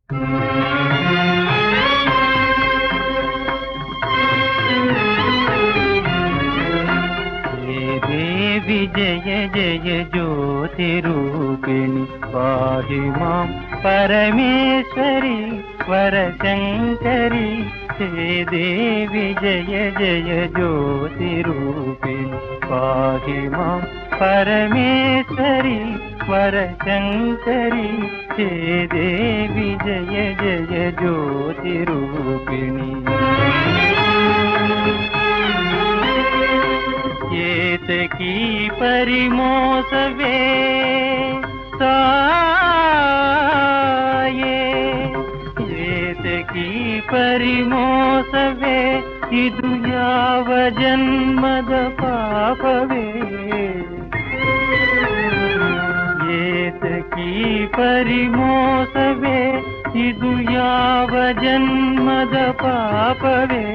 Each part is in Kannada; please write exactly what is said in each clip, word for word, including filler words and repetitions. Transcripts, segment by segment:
देवी जय जय ज्योतिरूपिणि पाहि मां परमेश्वरी वरशङ्करी। हे देवी जय जय ज्योतिरूपिणि पाहि मां परमेश्वरी वरशङ्करी। हे देवी जय जय ज्योतिरूपिणि। ಏತಕೀ ಪರಿಮೋಸವೇ ತಾಯೇ, ಏತಕೀ ಪರಿಮೋಸವೇ ಇದು ಯಾವ ಜನ್ಮದ ಪಾಪವೇ। ಏತಕೀ ಪರಿಮೋಸವೇ ಇದು ಯಾವ ಜನ್ಮದ ಪಾಪವೇ।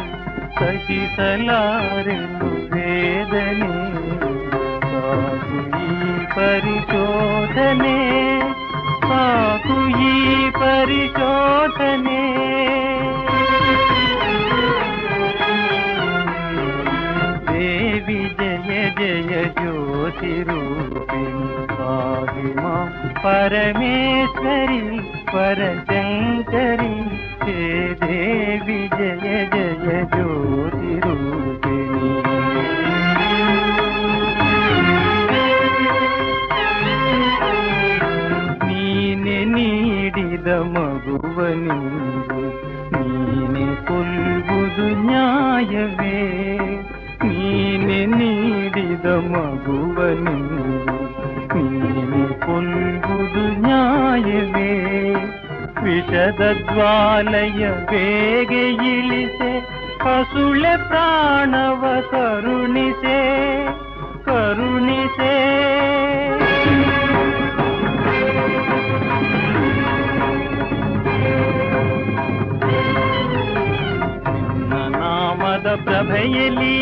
ಸಹಿಸಲಾರೆನು ವೇದನೆ ಸಾಕು ಈ ಪರಿಶೋಧನೆ, ಸಾಕು ಈ ಪರಿಶೋಧನೆ। ದೇವಿ ಜಯ ಜಯ ಜ್ಯೋತಿರೂಪಿಣಿ ಪಾಹಿ ಮಾಂ ಪರಮೇಶ್ವರಿ ವರಶಂಕರಿ। ಹೇ ದೇವಿ ಜಯ ಜಯ ಜ್ಯೋತಿರೂಪಿಣಿ। ನೀನೆ ನೀಡಿದ ಮಗುವನಿಂದು ನೀನೆ ಕೊಲ್ಲುವುದು ನ್ಯಾಯವೇ। ನೀನೆ ನೀಡಿದ ಮಗುವನಿಂದು ನೀನೆ ಕೊಲ್ಲುವುದು ನ್ಯಾಯವೇ। ವಿಷದ ಜ್ವಾಲೆಯ ಬೇಗೆ ಇಳಿಸೆ ಹಸುಳೆ ಪ್ರಾಣವ ಕರುಣಿಸೆ ಕರುಣಿಸೆ। ನಿನ್ನ ನಾಮದ ಪ್ರಭೆಯಲ್ಲಿ